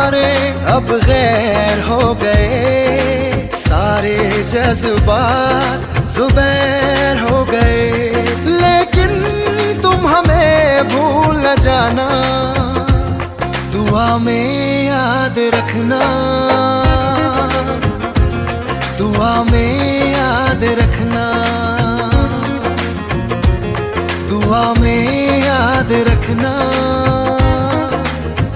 हमारे अब गैर हो गए, सारे जज्बात जुबैर हो गए। लेकिन तुम हमें भूल न जाना, दुआ में याद रखना।